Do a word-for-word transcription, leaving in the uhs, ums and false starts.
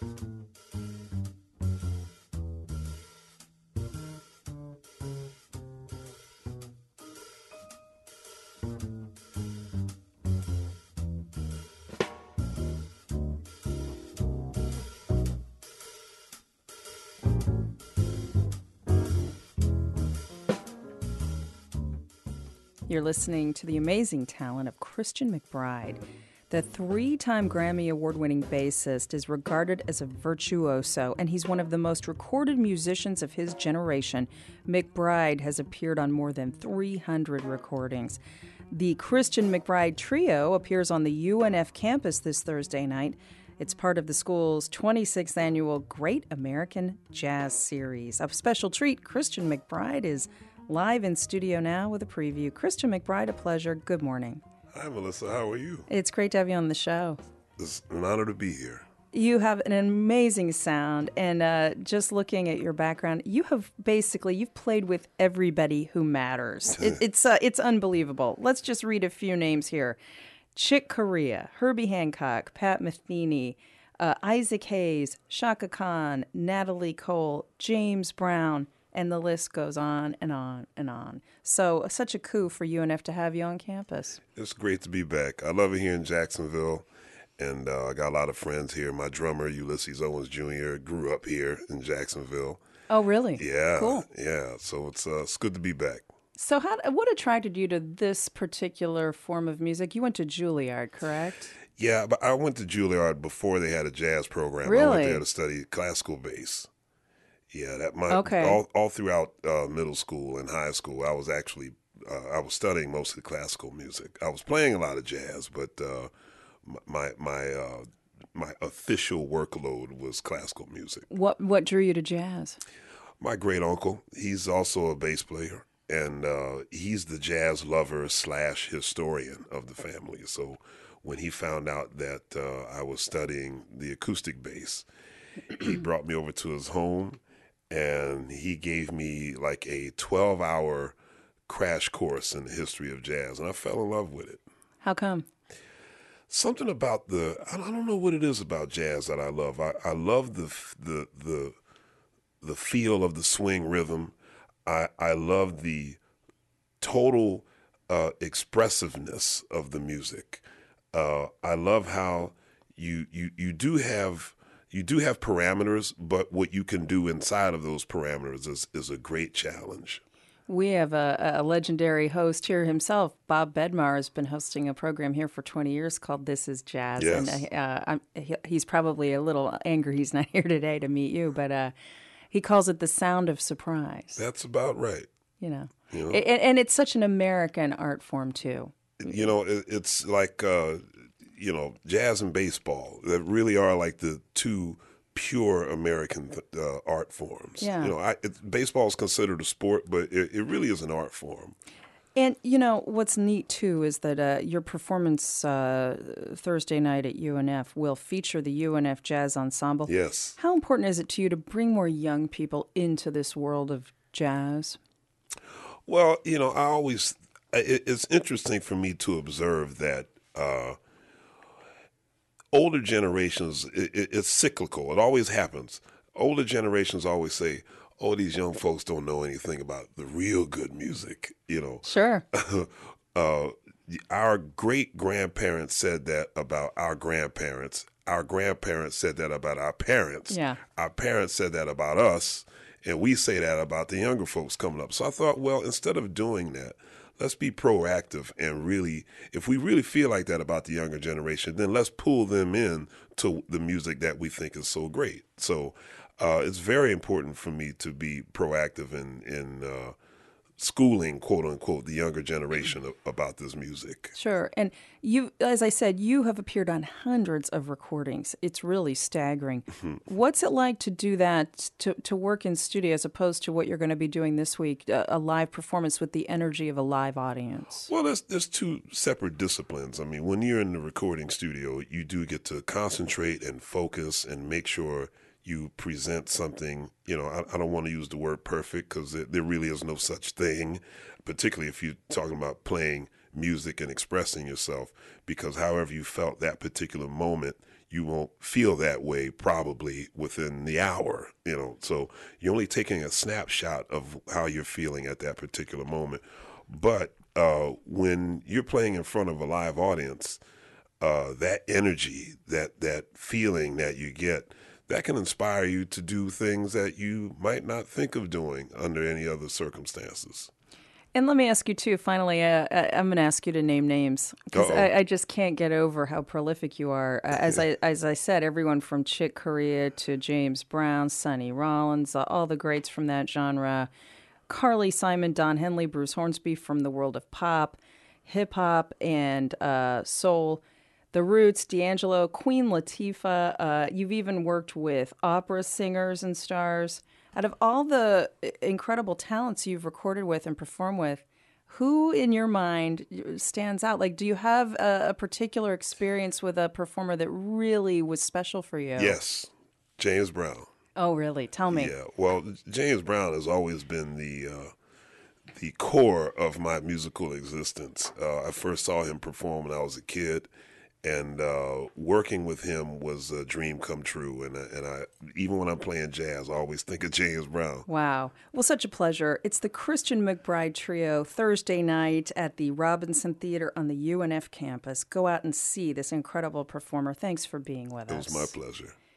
You're listening to the amazing talent of Christian McBride. The three-time Grammy Award-winning bassist is regarded as a virtuoso, and he's one of the most recorded musicians of his generation. McBride has appeared on more than three hundred recordings. The Christian McBride Trio appears on the U N F campus this Thursday night. It's part of the school's twenty-sixth annual Great American Jazz Series. A special treat, Christian McBride is live in studio now with a preview. Christian McBride, a pleasure. Good morning. Hi, Melissa. How are you? It's great to have you on the show. It's an honor to be here. You have an amazing sound, and uh, just looking at your background, you have basically, you've played with everybody who matters. It, it's uh, it's unbelievable. Let's just read a few names here. Chick Corea, Herbie Hancock, Pat Metheny, uh, Isaac Hayes, Shaka Khan, Natalie Cole, James Brown, and the list goes on and on and on. So such a coup for U N F to have you on campus. It's great to be back. I love it here in Jacksonville, and uh, I got a lot of friends here. My drummer, Ulysses Owens Junior, grew up here in Jacksonville. Oh, really? Yeah. Cool. Yeah, so it's, uh, it's good to be back. So how, what attracted you to this particular form of music? You went to Juilliard, correct? Yeah, but I went to Juilliard before they had a jazz program. Really? I went there to study classical bass. Yeah, that my okay. all all throughout uh, middle school and high school, I was actually uh, I was studying mostly classical music. I was playing a lot of jazz, but uh, my my uh, my official workload was classical music. What what drew you to jazz? My great uncle, he's also a bass player, and uh, he's the jazz lover slash historian of the family. So when he found out that uh, I was studying the acoustic bass, he brought me over to his home. And he gave me like a twelve-hour crash course in the history of jazz, and I fell in love with it. How come? Something about the, I don't know what it is about jazz that I love. I, I love the the the the feel of the swing rhythm. I, I love the total uh, expressiveness of the music. Uh, I love how you you you do have You do have parameters, but what you can do inside of those parameters is, is a great challenge. We have a, a legendary host here himself. Bob Bedmar has been hosting a program here for twenty years called This Is Jazz. Yes. And uh, I'm, he, he's probably a little angry he's not here today to meet you, but uh, he calls it the sound of surprise. That's about right. You know, you know? And, and it's such an American art form, too. You know, it, it's like... Uh, you know, jazz and baseball, that really are like the two pure American uh, art forms. Yeah. You know, I, it, baseball is considered a sport, but it, it really is an art form. And, you know, what's neat, too, is that uh, your performance uh, Thursday night at U N F will feature the U N F Jazz Ensemble. Yes. How important is it to you to bring more young people into this world of jazz? Well, you know, I always, it, it's interesting for me to observe that uh, older generations, it, it, it's cyclical. It always happens. Older generations always say, oh, these young folks don't know anything about the real good music, you know. Sure. uh, our great-grandparents said that about our grandparents. Our grandparents said that about our parents. Yeah. Our parents said that about us, and we say that about the younger folks coming up. So I thought, well, instead of doing that, let's be proactive and really, if we really feel like that about the younger generation, then let's pull them in to the music that we think is so great. So uh, it's very important for me to be proactive in, in uh, schooling, quote unquote, the younger generation about this music. Sure. And you, as I said, you have appeared on hundreds of recordings. It's really staggering. What's it like to do that, to, to work in studio as opposed to what you're going to be doing this week, a, a live performance with the energy of a live audience? Well, there's, there's two separate disciplines. I mean, when you're in the recording studio, you do get to concentrate and focus and make sure you present something, you know, I, I don't want to use the word perfect because there, there really is no such thing, particularly if you're talking about playing music and expressing yourself, because however you felt that particular moment, you won't feel that way probably within the hour, you know. So you're only taking a snapshot of how you're feeling at that particular moment. But uh, when you're playing in front of a live audience, uh, that energy, that that feeling that you get, that can inspire you to do things that you might not think of doing under any other circumstances. And let me ask you, too, finally, uh, I- I'm going to ask you to name names because I, I just can't get over how prolific you are. Uh, as I as I said, everyone from Chick Corea to James Brown, Sonny Rollins, uh, all the greats from that genre, Carly Simon, Don Henley, Bruce Hornsby from the world of pop, hip-hop, and uh, soul. The Roots, D'Angelo, Queen Latifah. Uh, you've even worked with opera singers and stars. Out of all the incredible talents you've recorded with and performed with, who in your mind stands out? Like, do you have a, a particular experience with a performer that really was special for you? Yes, James Brown. Oh, really? Tell me. Yeah, well, James Brown has always been the uh, the core of my musical existence. Uh, I first saw him perform when I was a kid, and uh, working with him was a dream come true. And I, and I, even when I'm playing jazz, I always think of James Brown. Wow. Well, such a pleasure. It's the Christian McBride Trio, Thursday night at the Robinson Theater on the U N F campus. Go out and see this incredible performer. Thanks for being with us. It was my pleasure.